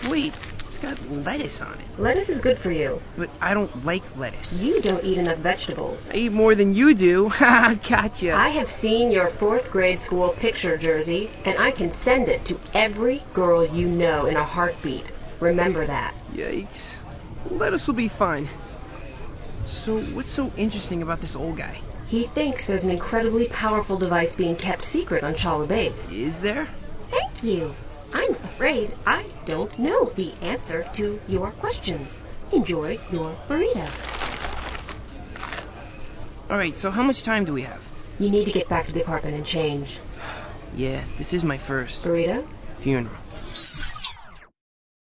Wait, it's got lettuce on it. Lettuce is good for you. But I don't like lettuce. You don't eat enough vegetables. I eat more than you do. Ha, gotcha. I have seen your 4th grade school picture jersey, and I can send it to every girl you know in a heartbeat. Remember that. Yikes. Lettuce will be fine. So, what's so interesting about this old guy? He thinks there's an incredibly powerful device being kept secret on Chala Base. Is there? Thank you. I'm afraid I don't know the answer to your question. Enjoy your burrito. Alright, so how much time do we have? You need to get back to the apartment and change. Yeah, this is my first Burrito? funeral.